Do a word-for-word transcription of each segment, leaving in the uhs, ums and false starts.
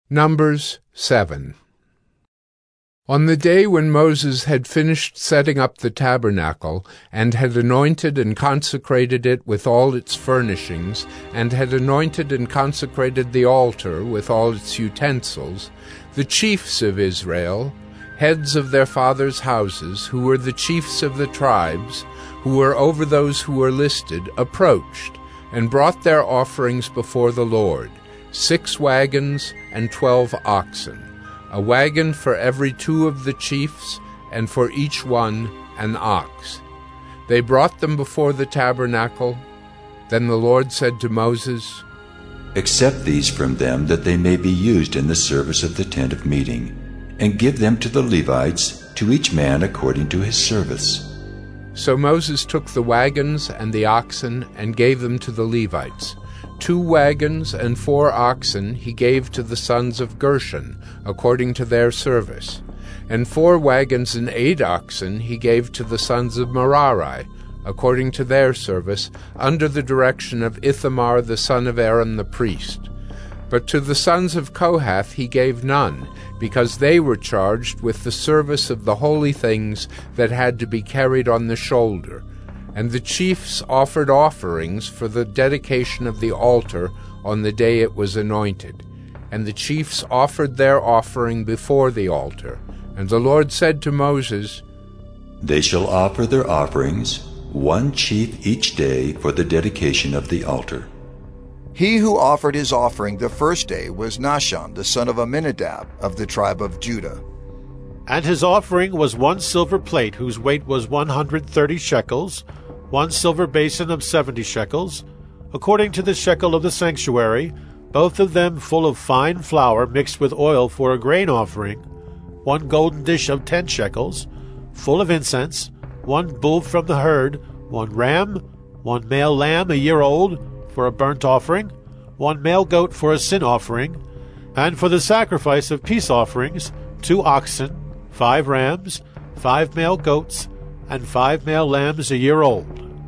Numbers seven. On the day when Moses had finished setting up the tabernacle, and had anointed and consecrated it with all its furnishings, and had anointed and consecrated the altar with all its utensils, the chiefs of Israel, heads of their fathers' houses, who were the chiefs of the tribes, who were over those who were listed, approached, and brought their offerings before the Lord, six wagons and twelve oxen, a wagon for every two of the chiefs, and for each one an ox. They brought them before the tabernacle. Then the Lord said to Moses, "Accept these from them, that they may be used in the service of the tent of meeting, and give them to the Levites, to each man according to his service." So Moses took the wagons and the oxen and gave them to the Levites. Two wagons and four oxen he gave to the sons of Gershon, according to their service. And four wagons and eight oxen he gave to the sons of Merari, according to their service, under the direction of Ithamar the son of Aaron the priest. But to the sons of Kohath he gave none, because they were charged with the service of the holy things that had to be carried on the shoulder. And the chiefs offered offerings for the dedication of the altar on the day it was anointed. And the chiefs offered their offering before the altar. And the Lord said to Moses, "They shall offer their offerings, one chief each day, for the dedication of the altar." He who offered his offering the first day was Nahshon, the son of Amminadab, of the tribe of Judah. And his offering was one silver plate whose weight was one hundred thirty shekels, one silver basin of seventy shekels, according to the shekel of the sanctuary, both of them full of fine flour mixed with oil for a grain offering, one golden dish of ten shekels, full of incense, one bull from the herd, one ram, one male lamb a year old for a burnt offering, one male goat for a sin offering, and for the sacrifice of peace offerings, two oxen, five rams, five male goats, and five male lambs a year old.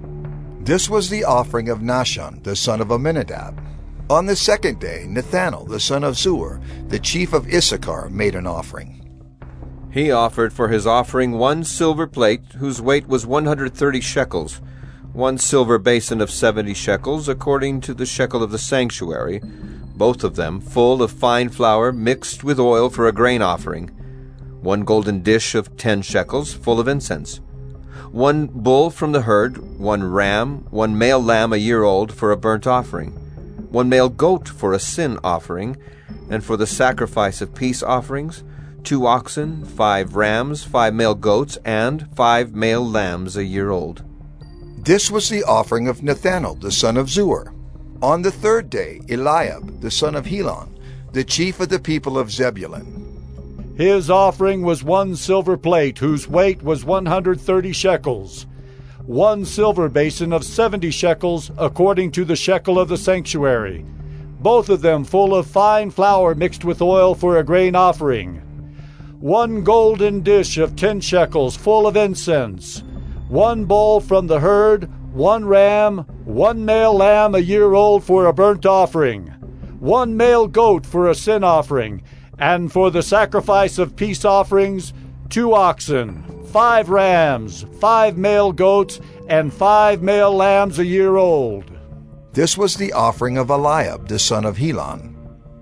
This was the offering of Nahshon, the son of Amminadab. On the second day, Nethanel, the son of Zuar, the chief of Issachar, made an offering. He offered for his offering one silver plate, whose weight was one hundred thirty shekels, one silver basin of seventy shekels, according to the shekel of the sanctuary, both of them full of fine flour mixed with oil for a grain offering, one golden dish of ten shekels, full of incense, one bull from the herd, one ram, one male lamb a year old for a burnt offering, one male goat for a sin offering, and for the sacrifice of peace offerings, two oxen, five rams, five male goats, and five male lambs a year old. This was the offering of Nethanel, the son of Zuar. On the third day, Eliab, the son of Helon, the chief of the people of Zebulun. His offering was one silver plate, whose weight was one hundred thirty shekels, one silver basin of seventy shekels, according to the shekel of the sanctuary, both of them full of fine flour mixed with oil for a grain offering, one golden dish of ten shekels, full of incense, one bull from the herd, one ram, one male lamb a year old for a burnt offering, one male goat for a sin offering, and for the sacrifice of peace offerings, two oxen, five rams, five male goats, and five male lambs a year old. This was the offering of Eliab, the son of Helon.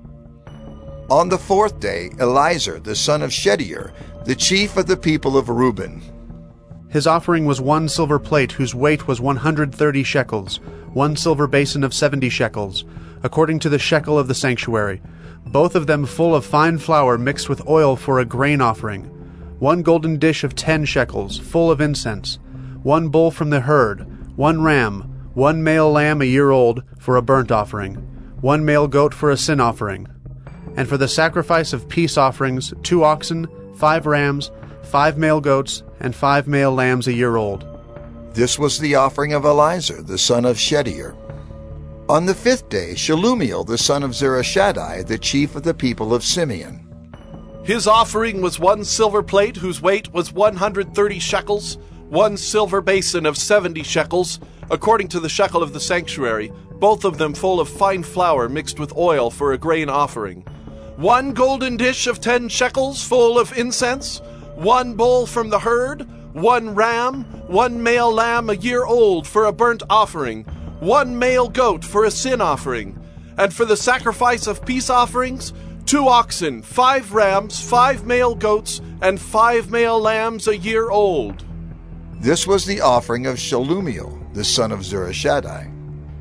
On the fourth day, Elizur, the son of Shedeur, the chief of the people of Reuben. His offering was one silver plate, whose weight was one hundred thirty shekels, one silver basin of seventy shekels, according to the shekel of the sanctuary, both of them full of fine flour mixed with oil for a grain offering, one golden dish of ten shekels, full of incense, one bull from the herd, one ram, one male lamb a year old for a burnt offering, one male goat for a sin offering, and for the sacrifice of peace offerings, two oxen, five rams, five male goats, and five male lambs a year old. This was the offering of Elizur, the son of Shedeur. On the fifth day, Shelumiel, the son of Zurishaddai, the chief of the people of Simeon. His offering was one silver plate, whose weight was one hundred thirty shekels, one silver basin of seventy shekels, according to the shekel of the sanctuary, both of them full of fine flour mixed with oil for a grain offering, one golden dish of ten shekels full of incense, one bull from the herd, one ram, one male lamb a year old for a burnt offering, one male goat for a sin offering, and for the sacrifice of peace offerings, two oxen, five rams, five male goats, and five male lambs a year old. This was the offering of Shelumiel, the son of Zurishaddai.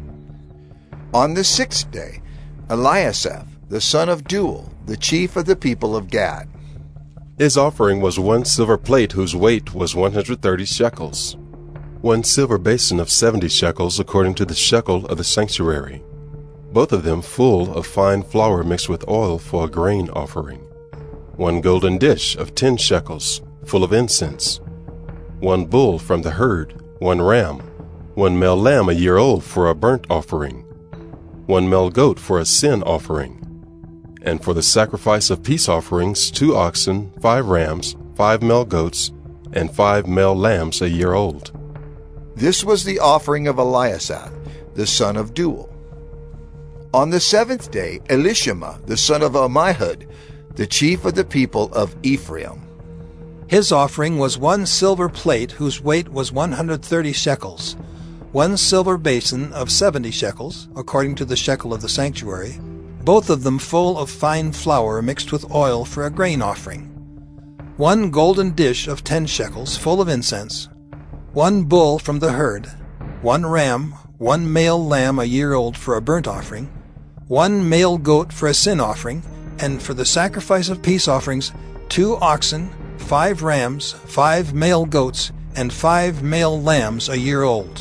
On the sixth day, Eliasaph, the son of Deuel, the chief of the people of Gad. His offering was one silver plate whose weight was one hundred thirty shekels, one silver basin of seventy shekels according to the shekel of the sanctuary, both of them full of fine flour mixed with oil for a grain offering, one golden dish of ten shekels full of incense, one bull from the herd, one ram, one male lamb a year old for a burnt offering, one male goat for a sin offering, and for the sacrifice of peace offerings, two oxen, five rams, five male goats, and five male lambs a year old. This was the offering of Eliasaph, the son of Deuel. On the seventh day, Elishama, the son of Ammihud, the chief of the people of Ephraim. His offering was one silver plate whose weight was one hundred thirty shekels, one silver basin of seventy shekels, according to the shekel of the sanctuary, both of them full of fine flour mixed with oil for a grain offering, one golden dish of ten shekels full of incense, one bull from the herd, one ram, one male lamb a year old for a burnt offering, one male goat for a sin offering, and for the sacrifice of peace offerings, two oxen, five rams, five male goats, and five male lambs a year old.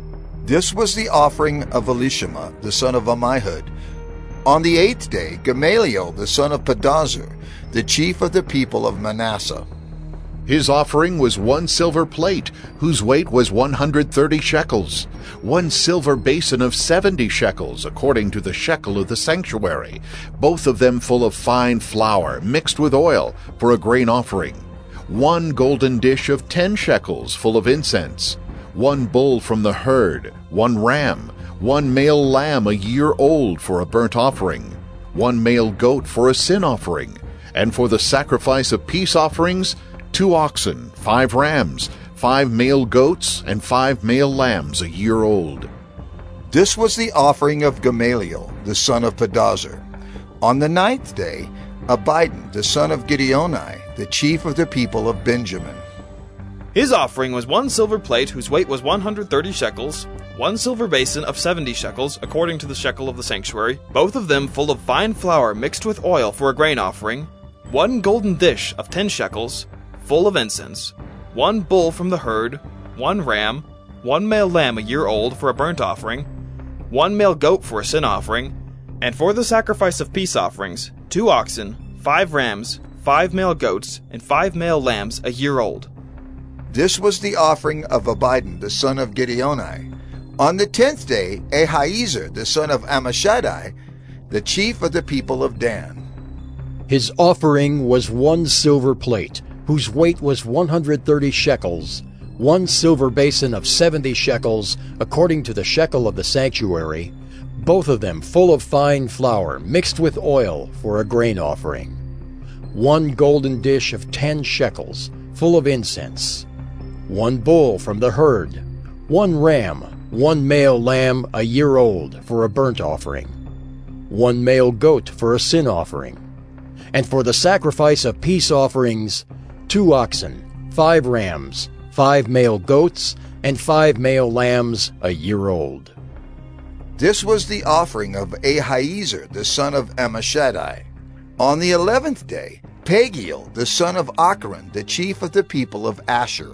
This was the offering of Elishama, the son of Ammihud. On the eighth day, Gamaliel, the son of Pedazur, the chief of the people of Manasseh. His offering was one silver plate, whose weight was one hundred thirty shekels, one silver basin of seventy shekels, according to the shekel of the sanctuary, both of them full of fine flour, mixed with oil, for a grain offering, one golden dish of ten shekels, full of incense, one bull from the herd, one ram, one male lamb a year old for a burnt offering, one male goat for a sin offering, and for the sacrifice of peace offerings, two oxen, five rams, five male goats, and five male lambs a year old. This was the offering of Gamaliel, the son of Pedazur. On the ninth day, Abidan, the son of Gideoni, the chief of the people of Benjamin. His offering was one silver plate whose weight was one hundred thirty shekels, one silver basin of seventy shekels, according to the shekel of the sanctuary, both of them full of fine flour mixed with oil for a grain offering, one golden dish of ten shekels, full of incense, one bull from the herd, one ram, one male lamb a year old for a burnt offering, one male goat for a sin offering, and for the sacrifice of peace offerings, two oxen, five rams, five male goats, and five male lambs a year old. This was the offering of Abidan, the son of Gideoni. On the tenth day, Ahiezer, the son of Ammishaddai, the chief of the people of Dan. His offering was one silver plate, whose weight was one hundred thirty shekels, one silver basin of seventy shekels, according to the shekel of the sanctuary, both of them full of fine flour mixed with oil for a grain offering, one golden dish of ten shekels, full of incense, one bull from the herd, one ram, one male lamb a year old for a burnt offering, one male goat for a sin offering, and for the sacrifice of peace offerings, two oxen, five rams, five male goats, and five male lambs a year old. This was the offering of Ahiezer, the son of Ammishaddai. On the eleventh day, Pagiel, the son of Achran, the chief of the people of Asher.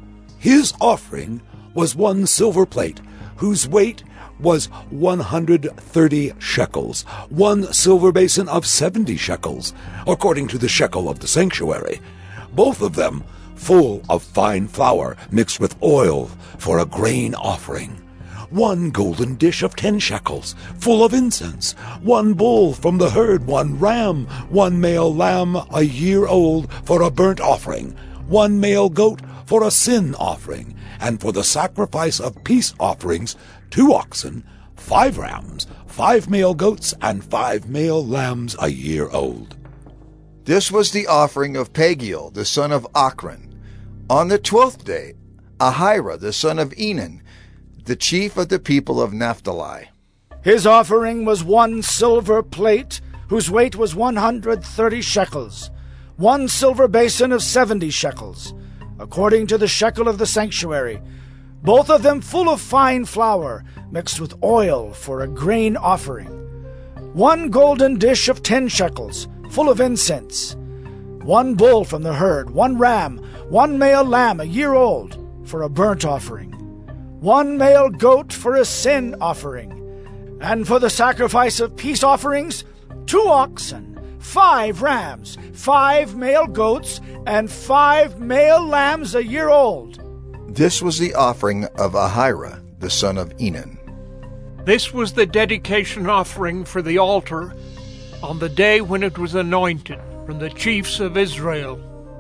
His offering was one silver plate, whose weight was one hundred thirty shekels, one silver basin of seventy shekels, according to the shekel of the sanctuary, both of them full of fine flour mixed with oil for a grain offering, one golden dish of ten shekels, full of incense, one bull from the herd, one ram, one male lamb a year old for a burnt offering, one male goat for a sin offering, and for the sacrifice of peace offerings, two oxen, five rams, five male goats, and five male lambs a year old. This was the offering of Pagiel, the son of Ochran. On the twelfth day, Ahira, the son of Enan, the chief of the people of Naphtali. His offering was one silver plate, whose weight was one hundred thirty shekels, one silver basin of seventy shekels, according to the shekel of the sanctuary, both of them full of fine flour, mixed with oil for a grain offering, one golden dish of ten shekels, full of incense, one bull from the herd, one ram, one male lamb a year old, for a burnt offering, one male goat for a sin offering, and for the sacrifice of peace offerings, two oxen, five rams, five male goats, and five male lambs a year old. This was the offering of Ahira, the son of Enan. This was the dedication offering for the altar on the day when it was anointed from the chiefs of Israel.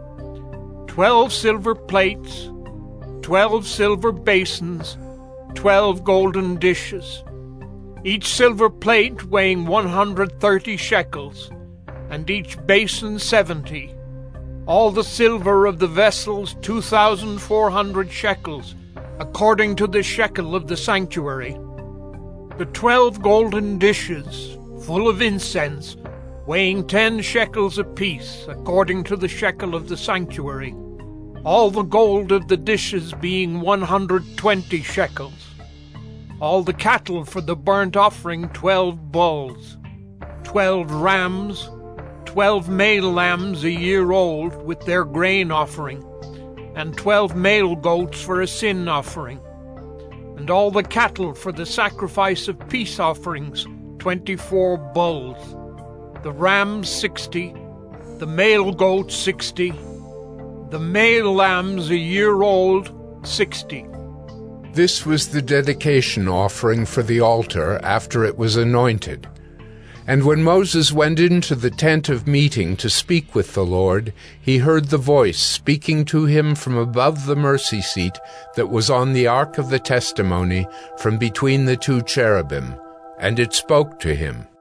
Twelve silver plates, twelve silver basins, twelve golden dishes, each silver plate weighing one hundred thirty shekels, and each basin seventy. All the silver of the vessels two thousand four hundred shekels, according to the shekel of the sanctuary. The twelve golden dishes, full of incense, weighing ten shekels apiece, according to the shekel of the sanctuary. All the gold of the dishes being one hundred twenty shekels. All the cattle for the burnt offering twelve bulls, twelve rams, twelve male lambs a year old with their grain offering, and twelve male goats for a sin offering. And all the cattle for the sacrifice of peace offerings, twenty-four bulls, the rams sixty, the male goats sixty, the male lambs a year old sixty. This was the dedication offering for the altar after it was anointed. And when Moses went into the tent of meeting to speak with the Lord, he heard the voice speaking to him from above the mercy seat that was on the ark of the testimony, from between the two cherubim, and it spoke to him.